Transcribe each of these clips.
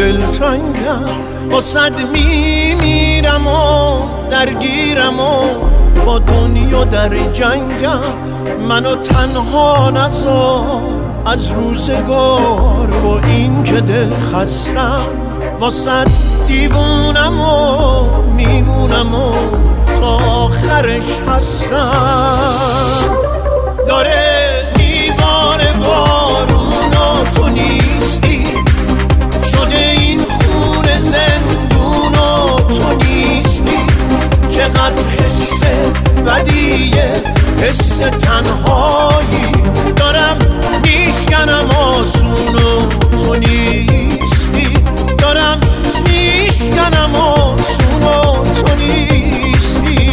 دلتنگم، واسد میمیرم و درگیرم و با دنیا در جنگم. منو تنها نذار از روزگار، با این که دل خستم واسد دیوونم و میمونم و تا آخرش هستم. داره میباره بارون و تو نیستی، شده این خونه زندون و تو نیستی. چقدر حس بدیه، حس تنهایی، دارم میشکنم آسون و تو نیستی. دارم میشکنم آسون و تو نیستی.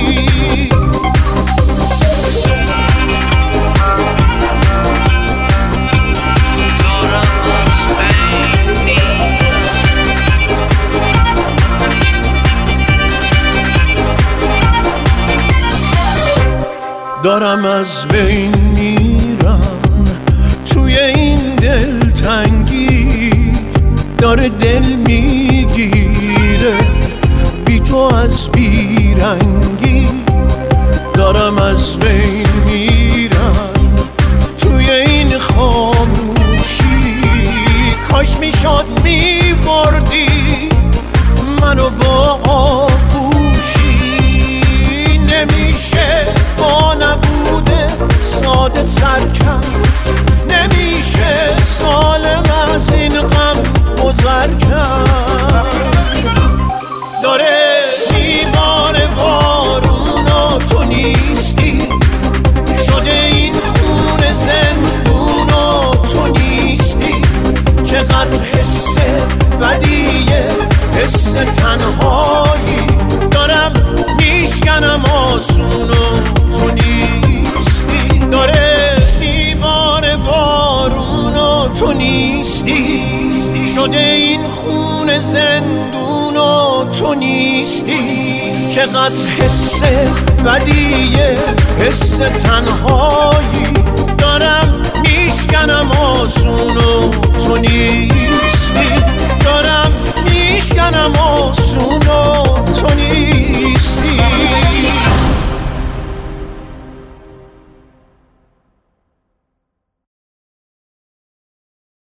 دارم از بین میرم توی این دلتنگی، داره دل میگیره بی تو از بیرنگی. دارم از بین میرم توی این خاموشی، کاش میشد میبردی منو با آغوشی. نمیشه با نبوده ساده سرکم، نمیشه سالم از این غم گذر کرد. داره میباره بارون و تو نیستی، شده این خونه زندون و تو نیستی. چقدر حس بدیه، حس تنهایی، دارم میشکنم آسون و تو نیستی. داره میباره بارون و تو نیستی، شده این خونه زندون و تو نیستی. چقدر حس بدیه، حس تنهایی،